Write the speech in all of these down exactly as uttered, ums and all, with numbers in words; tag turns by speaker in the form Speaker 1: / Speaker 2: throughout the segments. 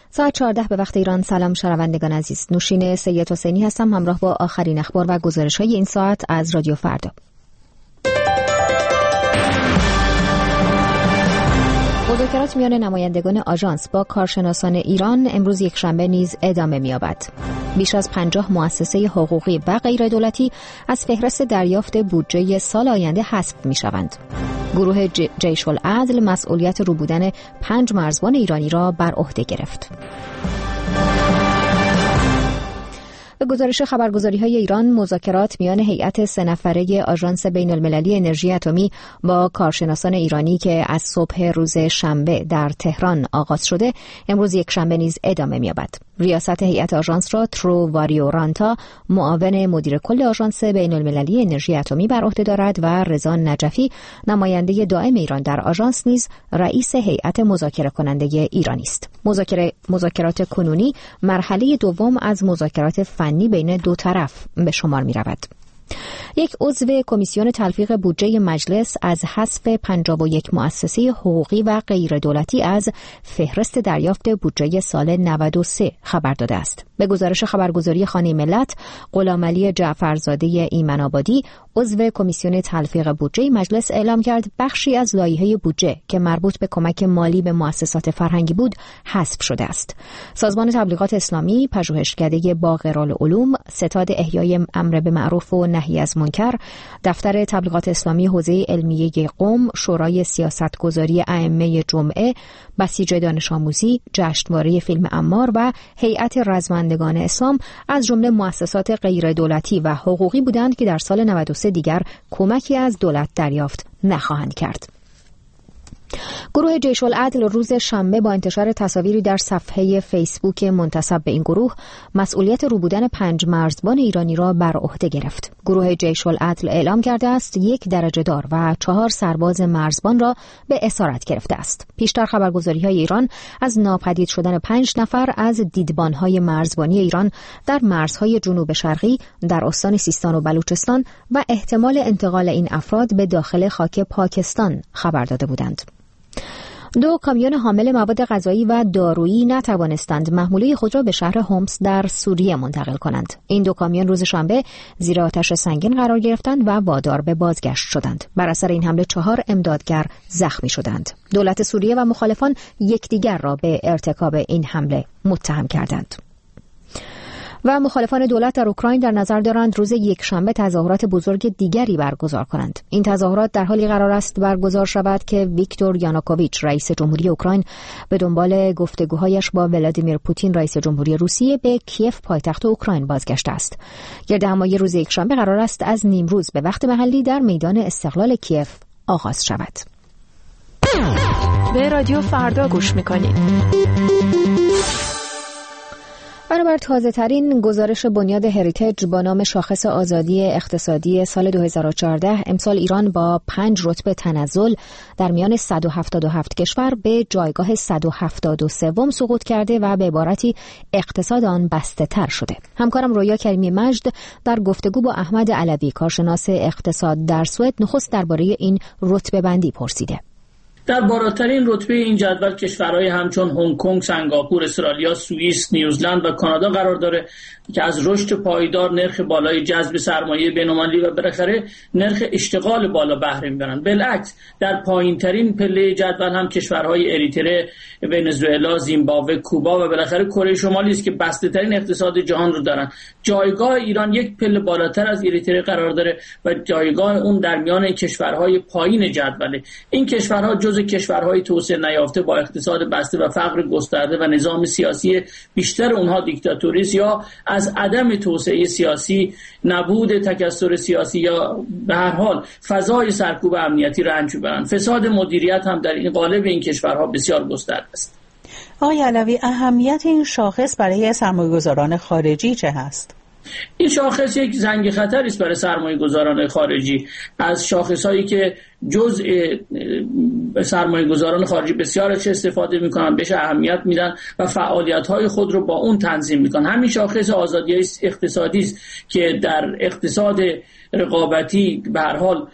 Speaker 1: ساعت چهارده به وقت ایران. سلام شنوندگان عزیز، نوشین سید حسینی هستم همراه با آخرین اخبار و گزارش‌های این ساعت از رادیو فردا. مذاکرات میان نمایندگان آژانس با کارشناسان ایران امروز یک شنبه نیز ادامه می‌یابد. بیش از پنجاه مؤسسه حقوقی و غیر دولتی از فهرست دریافت بودجه سال آینده حذف می‌شوند. گروه جیش العدل مسئولیت روبودن پنج مرزبان ایرانی را بر عهده گرفت. به گزارش خبرگزاری‌های ایران، مذاکرات میان هیئت سه نفره آژانس بین‌المللی انرژی اتمی با کارشناسان ایرانی که از صبح روز شنبه در تهران آغاز شده، امروز یک شنبه نیز ادامه می‌یابد. ریاست هیئت آژانس را ترو واریورانتا، معاون مدیر کل آژانس بین‌المللی انرژی اتمی بر عهده دارد و رضا نجفی، نماینده دائم ایران در آژانس، نیز رئیس هیئت مذاکره کننده ایرانی است. مذاکره مذاکرات کنونی مرحله دوم از مذاکرات فنی بین دو طرف به شمار می رود. یک عضو کمیسیون تلفیق بودجه مجلس از حذف پنجاه و یک مؤسسه حقوقی و غیر دولتی از فهرست دریافت بودجه سال نود و سه خبر داده است. به گزارش خبرگزاری خانه ملت، غلامعلی جعفرزاده ایمن‌آبادی، عضو کمیسیون تلفیق بودجه مجلس، اعلام کرد بخشی از لایحه بودجه که مربوط به کمک مالی به مؤسسات فرهنگی بود حذف شده است. سازمان تبلیغات اسلامی، پژوهشکده باقرالعلوم، ستاد احیای امر به معروف و نهی از منکر، دفتر تبلیغات اسلامی حوزه علمیه قم، شورای سیاستگذاری ائمه جمعه، بسیج دانش آموزی، جشنواره فیلم عمار و هیئت رزمندگان اسلام از جمله مؤسسات غیر دولتی و حقوقی بودند که در سال نود و سه دیگر کمکی از دولت دریافت نخواهند کرد. گروه جیش العدل روز شنبه با انتشار تصاویری در صفحه فیسبوک منتسب به این گروه مسئولیت روبودن پنج مرزبان ایرانی را بر عهده گرفت. گروه جیش العدل اعلام کرده است یک درجه دار و چهار سرباز مرزبان را به اسارت گرفته است. پیشتر خبرگزاری‌های ایران از ناپدید شدن پنج نفر از دیدبان‌های مرزبانی ایران در مرزهای جنوب شرقی در استان سیستان و بلوچستان و احتمال انتقال این افراد به داخل خاک پاکستان خبر داده بودند. دو کامیون حامل مواد غذایی و دارویی نتوانستند محموله خود را به شهر هومس در سوریه منتقل کنند. این دو کامیون روز شنبه زیر آتش سنگین قرار گرفتند و وادار به بازگشت شدند. بر اثر این حمله چهار امدادگر زخمی شدند. دولت سوریه و مخالفان یکدیگر را به ارتکاب این حمله متهم کردند. و مخالفان دولت در اوکراین در نظر دارند روز یک شنبه تظاهرات بزرگ دیگری برگزار کنند. این تظاهرات در حالی قرار است برگزار شود که ویکتور یانوکوویچ رئیس جمهوری اوکراین به دنبال گفتگوهایش با ولادیمیر پوتین رئیس جمهوری روسیه به کیف پایتخت اوکراین بازگشته است. گردهمایی روز یک شنبه قرار است از نیمروز به وقت محلی در میدان استقلال کیف آغاز شود.
Speaker 2: به رادیو فردا گوش می‌کنید.
Speaker 1: بنابر تازه ترین گزارش بنیاد هریتیج با نام شاخص آزادی اقتصادی سال دو هزار و چهارده، امسال ایران با پنج رتبه تنزل در میان صد و هفتاد و هفت کشور به جایگاه صد و هفتاد و سه سقوط کرده و به عبارتی اقتصاد آن بسته تر شده. همکارم رویا کریمی مجد در گفتگو با احمد علوی، کارشناس اقتصاد در سوئد، نخست درباره این رتبه بندی پرسیده.
Speaker 3: در بالاترین رتبه این جدول کشورهای همچون هنگ کنگ، سنگاپور، استرالیا، سوئیس، نیوزلند و کانادا قرار داره که از رشد پایدار، نرخ بالای جذب سرمایه بین‌المللی و بالاخره نرخ اشتغال بالا بهره میبرن. بالعکس در پایینترین پله جدول هم کشورهای اریتره، ونزوئلا، زیمبابوه، کوبا و بالاخره کره شمالی است که بسته ترین اقتصاد جهان رو دارن. جایگاه ایران یک پله بالاتر از اریتره قرار داره و جایگاه اون در میان کشورهای پایین جدوله. این کشورها جز کشورهای توسعه نیافته با اقتصاد بسته و فقر گسترده و نظام سیاسی بیشتر اونها دیکتاتوری است یا از عدم توسعه سیاسی، نبود تکثر سیاسی یا به هر حال فضای سرکوب امنیتی رنج می‌برند. فساد مدیریت هم در این قالب این کشورها بسیار گسترده است.
Speaker 4: آقای علوی، اهمیت این شاخص برای سرمایه‌گذاران خارجی چه هست؟
Speaker 3: این شاخص یک زنگ خطری است برای سرمایه‌گذاران خارجی. از شاخص‌هایی که جزء سرمایه گذاران خارجی بسیار چه استفاده میکنن، بهش اهمیت میدن و فعالیت های خود رو با اون تنظیم میکنن. همین شاخص آزادی اقتصادی است که در اقتصاد رقابتی به هر حال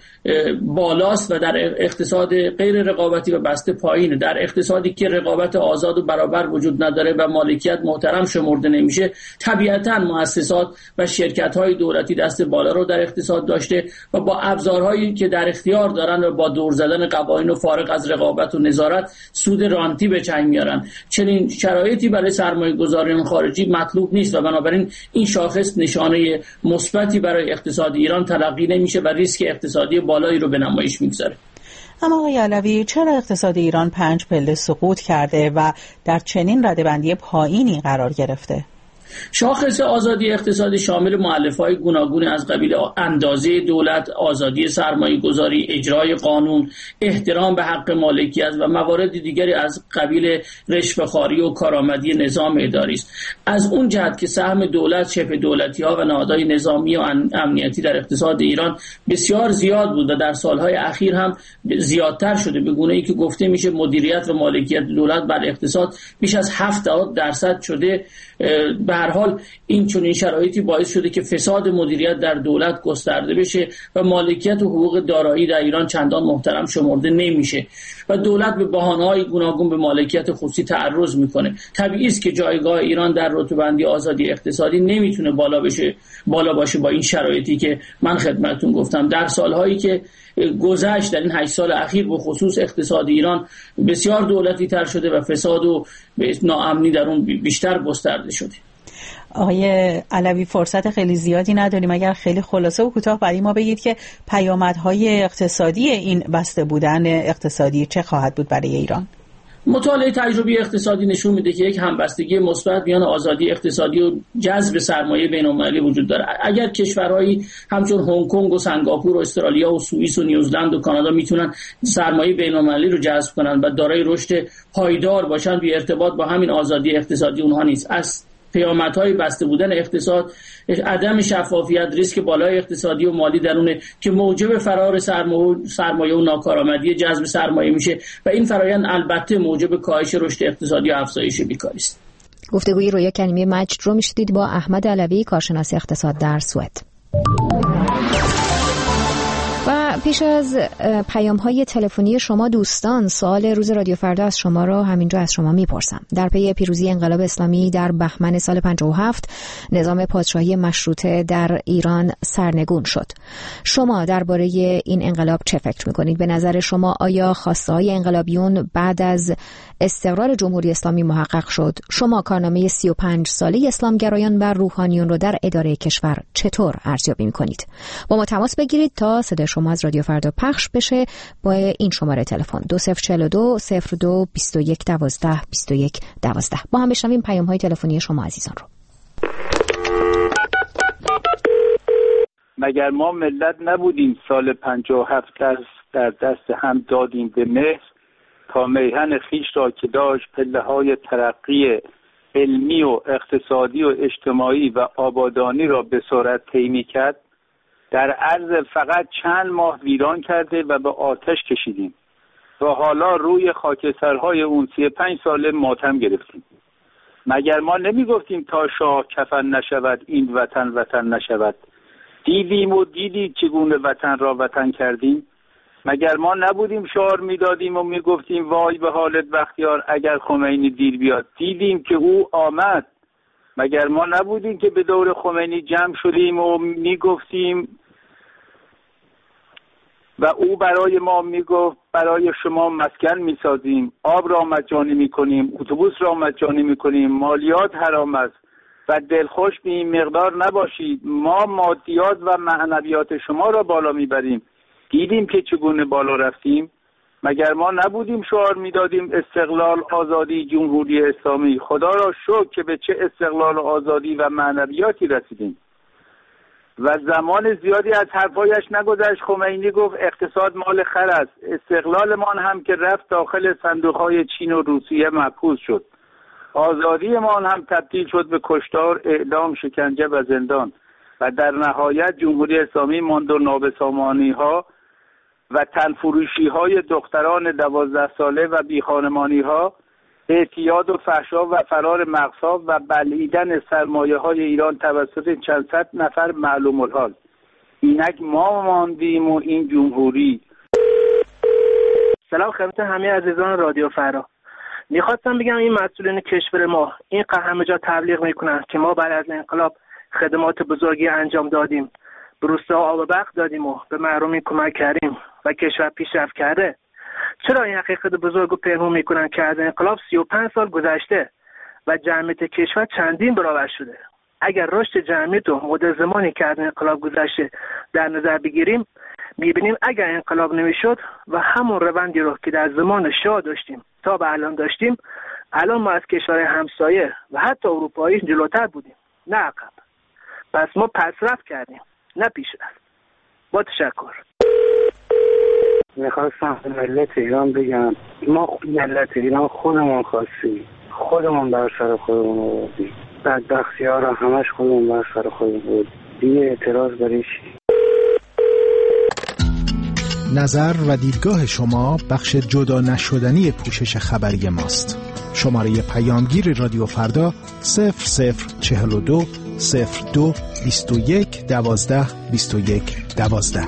Speaker 3: بالاست و در اقتصاد غیر رقابتی و بسته پایینه. در اقتصادی که رقابت آزاد و برابر وجود نداره و مالکیت محترم شمرده نمیشه، طبیعتاً مؤسسات و شرکت‌های دولتی دست بالا رو در اقتصاد داشته و با ابزارهایی که در اختیار دارن و با دور زدن قوانین و فارغ از رقابت و نظارت سود رانتی به چنگ میارن. چنین شرایطی برای سرمایه‌گذاران خارجی مطلوب نیست و بنابراین این شاخص نشانه مثبتی برای اقتصاد ایران تلقی نمیشه و ریسک اقتصادی بالایی رو به نمایش میگذاره.
Speaker 4: اما آقای علوی، چرا اقتصاد ایران پنج پله سقوط کرده و در چنین رده‌بندی پایینی قرار گرفته؟
Speaker 3: شاخص آزادی اقتصادی شامل مؤلفه‌های گوناگون از قبیل اندازه دولت، آزادی سرمایه گذاری، اجرای قانون، احترام به حق مالکیت و موارد دیگری از قبیل رشوه‌خواری و کارآمدی نظام اداری است. از اون جهت که سهم دولت، شبه دولتی‌ها و نهادهای نظامی و امنیتی در اقتصاد ایران بسیار زیاد بود و در سالهای اخیر هم زیادتر شده، به گونه‌ای که گفته میشه مدیریت و مالکیت دولت بر اقتصاد بیش از هفتاد درصد شده. به هر حال این چنین شرایطی باعث شده که فساد مدیریت در دولت گسترده بشه و مالکیت و حقوق دارایی در ایران چندان محترم شمرده نمیشه و دولت به بهانه‌های گوناگون به مالکیت خصوصی تعرض میکنه. طبیعی است که جایگاه ایران در رتبه‌بندی آزادی اقتصادی نمیتونه بالا بشه بالا باشه با این شرایطی که من خدمتتون گفتم. در سالهایی که گذشت، در این هشت سال اخیر به خصوص اقتصاد ایران بسیار دولتی تر شده و فساد و ناامنی در اون بیشتر گسترده شده.
Speaker 4: آقای علوی، فرصت خیلی زیادی نداریم، اگر خیلی خلاصه و کوتاه برای ما بگید که پیامدهای اقتصادی این بسته بودن اقتصادی چه خواهد بود برای ایران؟
Speaker 3: مطالعه تجربی اقتصادی نشون میده که یک همبستگی مثبت میان آزادی اقتصادی و جذب سرمایه بین‌المللی وجود داره. اگر کشورهایی همچون هنگ کنگ و سنگاپور و استرالیا و سوئیس و نیوزلند و کانادا میتونن سرمایه بین‌المللی رو جذب کنن و دارای رشد پایدار باشن، بی ارتباط با همین آزادی اقتصادی اونها نیست. از پیامدهای بسته بودن اقتصاد، عدم شفافیت، ریسک بالای اقتصادی و مالی درونه که موجب فرار سرمایه و ناکارآمدی جذب سرمایه میشه و این فرایند البته موجب کاهش رشد اقتصادی و افزایش بیکاری است.
Speaker 1: گفتگوی رویا کریمی مجد رو میشدید با احمد علوی، کارشناس اقتصاد در سوئد. و پیش از پیام‌های تلفنی شما دوستان، سوال روز رادیو فردا از شما را همینجا از شما میپرسم. در پی پیروزی انقلاب اسلامی در بهمن سال پنجاه و هفت، نظام پادشاهی مشروطه در ایران سرنگون شد. شما درباره این انقلاب چه فکر میکنید؟ به نظر شما آیا خواسته‌های انقلابیون بعد از استقرار جمهوری اسلامی محقق شد؟ شما کارنامه سی و پنج ساله اسلامگرایان و روحانیون رو در اداره کشور چطور ارزیابی میکنید؟ با ما تماس بگیرید تا صدای شما از رادیو فردا پخش بشه با این شماره تلفن دو صفر چهل و دو صفر دو بیست و یک دوازده بیست و یک دوازده. با هم بشنویم پیام های تلفنی شما عزیزان رو.
Speaker 5: مگر ما ملت نبودیم سال پنجاه و هفت در دست هم دادیم به مهر تا میهن خیش را که داشت پله های ترقی علمی و اقتصادی و اجتماعی و آبادانی را به سرعت طی می‌کرد، در عرض فقط چند ماه ویران کرده و به آتش کشیدیم و حالا روی خاکسترهای اون سی و پنج ساله ماتم گرفتیم. مگر ما نمی گفتیم تا شاه کفن نشود این وطن وطن نشود؟ دیدیم و دیدید چگونه وطن را وطن کردیم. مگر ما نبودیم شعار میدادیم و میگفتیم وای به حالت بختیار اگر خمینی دیر بیاد؟ دیدیم که او آمد. مگر ما نبودیم که به دور خمینی جمع شدیم و میگفتیم و او برای ما میگفت برای شما مسکن میسازیم، آب را مجانی میکنیم، اتوبوس را مجانی میکنیم، مالیات حرام است و دلخوش به این مقدار نباشید، ما مادیات و معنویات شما را بالا میبریم. دیدیم که چگونه بالا رفتیم. مگر ما نبودیم شعار میدادیم استقلال، آزادی، جمهوری اسلامی؟ خدا را شکر که به چه استقلال، آزادی و معنویاتی رسیدیم. و زمان زیادی از حرفایش نگذشت خمینی گفت اقتصاد مال خر است. استقلالمان هم که رفت داخل صندوقهای چین و روسیه محفوظ شد. آزادیمان هم تبدیل شد به کشتار، اعدام، شکنجه و زندان و در نهایت جمهوری اسلامی ماند و نابسامانی ها و تنفروشی های دختران دوازده ساله و بیخانمانی ها، اعتیاد و فحشا و فرار مغزها و بلعیدن سرمایه های ایران توسط چند صد نفر معلوم الحال. اینک ما ماندیم و این جمهوری.
Speaker 6: سلام خدمت همه عزیزان رادیو فردا. میخواستم بگم این مسئولین کشور ما این همه جا تبلیغ میکنن که ما بعد از انقلاب خدمات بزرگی انجام دادیم، به روستاها آب و برق دادیم و به محرومین کمک کردیم و کشور پیشرفت کرده. چرا این حقیقت بزرگ رو پنهون میکنن که از انقلاب سی و پنج سال گذشته و جمعیت کشور چندین برابر شده؟ اگر رشد جمعیت و مدت زمانی که از انقلاب گذشته در نظر بگیریم، میبینیم اگر انقلاب نمیشد و همون روندی رو که در زمان شاه داشتیم تا به الان داشتیم، الان ما از کشورهای همسایه و حتی اروپایی جلوتر بودیم، نه عقب. پس ما پیشرفت کردیم، نه پیشرفت. با تشکر.
Speaker 7: میخواستم ملت ایران بگم ما ملت ایران خودمون خواستیم، خودمون بر سر خودمون آوردیم، بدبختی ها را همش خودمون بر سر خودمون آوردیم، دیگه اعتراض بریش.
Speaker 8: نظر و دیدگاه شما بخش جدا نشدنی پوشش خبری ماست. شماره پیامگیر رادیو فردا صفر صفر چهل و دو صفر دو بیست و یک دوازده بیست و یک دوازده.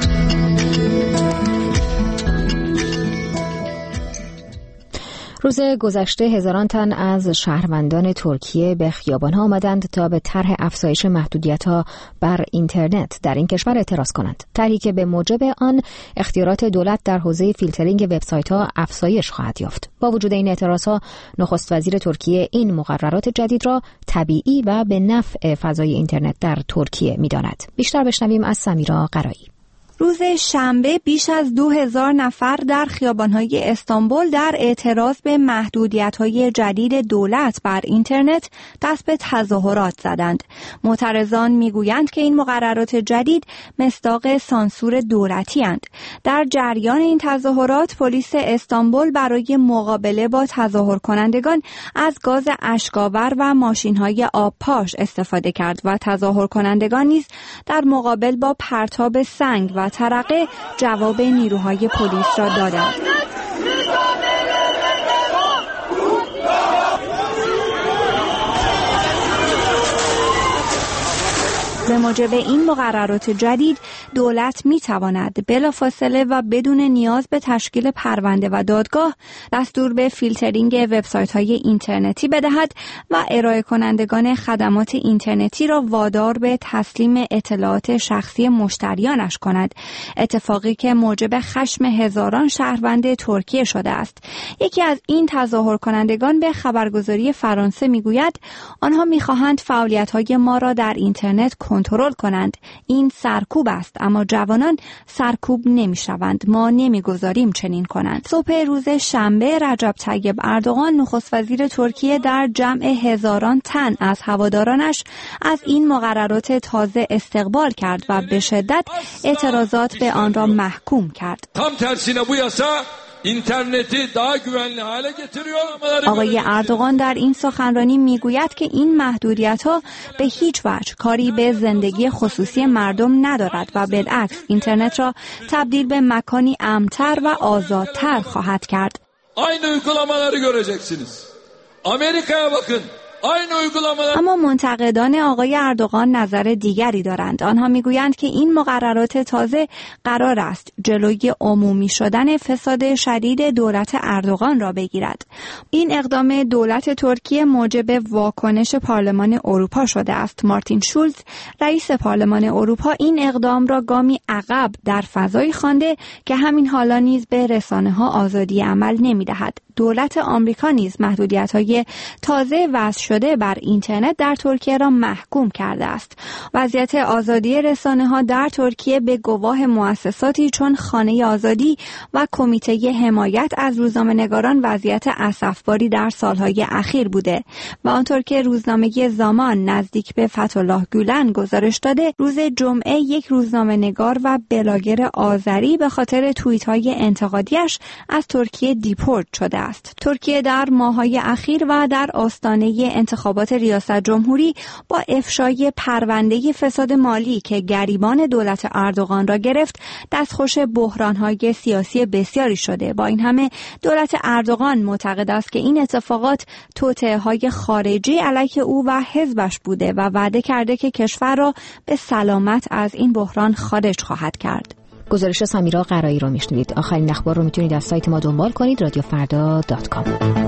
Speaker 1: روز گذشته هزاران تن از شهروندان ترکیه به خیابان‌ها آمدند تا به طرح افزایش محدودیت‌ها بر اینترنت در این کشور اعتراض کنند. طرحی که به موجب آن اختیارات دولت در حوزه فیلترینگ وبسایت‌ها افزایش خواهد یافت. با وجود این اعتراض‌ها، نخست وزیر ترکیه این مقررات جدید را طبیعی و به نفع فضای اینترنت در ترکیه می‌داند. بیشتر بشنویم از سمیرا قرایی.
Speaker 9: روز شنبه بیش از دو هزار نفر در خیابان‌های استانبول در اعتراض به محدودیت‌های جدید دولت بر اینترنت دست به تظاهرات زدند. معترضان می‌گویند که این مقررات جدید مصداق سانسور دولتی‌اند. در جریان این تظاهرات پلیس استانبول برای مقابله با تظاهر کنندگان از گاز اشک‌آور و ماشین‌های آبپاش استفاده کرد و تظاهر کنندگان نیز در مقابل با پرتاب سنگ و ترقه جواب نیروهای پلیس را دادند. به موجب این مقررات جدید دولت می تواند بلافاصله و بدون نیاز به تشکیل پرونده و دادگاه دستور به فیلترینگ وبسایت‌های اینترنتی بدهد و ارائه کنندگان خدمات اینترنتی را وادار به تسلیم اطلاعات شخصی مشتریانش کند، اتفاقی که موجب خشم هزاران شهروند ترکیه شده است. یکی از این تظاهر کنندگان به خبرگزاری فرانسه میگوید آنها می‌خواهند فعالیت‌های ما را در اینترنت کنترل کنند. این سرکوب است، اما جوانان سرکوب نمی‌شوند. ما نمی‌گذاریم چنین کنند. صبح روز شنبه رجب طیب اردوغان نخست وزیر ترکیه در جمع هزاران تن از هوادارانش از این مقررات تازه استقبال کرد و به شدت اعتراضات به آن را محکوم کرد.
Speaker 10: اینترنتی daha güvenli hale getiriyor.
Speaker 9: آقای اردوغان در این سخنرانی میگوید که این محدودیت‌ها به هیچ وجه کاری به زندگی خصوصی مردم ندارد و بالعکس اینترنت را تبدیل به مکانی امن‌تر و آزادتر خواهد کرد.
Speaker 10: Aynı uygulamaları göreceksiniz. Amerika'ya bakın.
Speaker 9: اما منتقدان آقای اردوغان نظر دیگری دارند. آنها میگویند که این مقررات تازه قرار است جلوی عمومی شدن فساد شدید دولت اردوغان را بگیرد. این اقدام دولت ترکیه موجب واکنش پارلمان اروپا شده است. مارتین شولز رئیس پارلمان اروپا این اقدام را گامی عقب در فضایی خوانده که همین حالا نیز به رسانه‌ها آزادی عمل نمی‌دهد. دولت آمریکا نیز محدودیت‌های تازه وضع شده بر اینترنت در ترکیه را محکوم کرده است. وضعیت آزادی رسانه‌ها در ترکیه به گواه مؤسساتی چون خانه آزادی و کمیته حمایت از روزنامه‌نگاران وضعیت اسفباری در سالهای اخیر بوده و آنطور که روزنامه زامان نزدیک به فتح‌الله گولن گزارش داده، روز جمعه یک روزنامه‌نگار و بلاگر آذری به خاطر توییت‌های انتقادیش از ترکیه دیپورت شده است. ترکیه در ماه‌های اخیر و در آستانه انتخابات ریاست جمهوری با افشای پرونده فساد مالی که گریبان دولت اردوغان را گرفت، دستخوش بحران‌های سیاسی بسیاری شده. با این همه دولت اردوغان معتقد است که این اتفاقات توطئه‌های خارجی علیه او و حزبش بوده و وعده کرده که کشور را به سلامت از این بحران خارج خواهد کرد.
Speaker 1: گزارش سمیرا قرایی رو میشنوید. آخرین اخبار رو میتونید از سایت ما دنبال کنید رادیو فردا دات کام.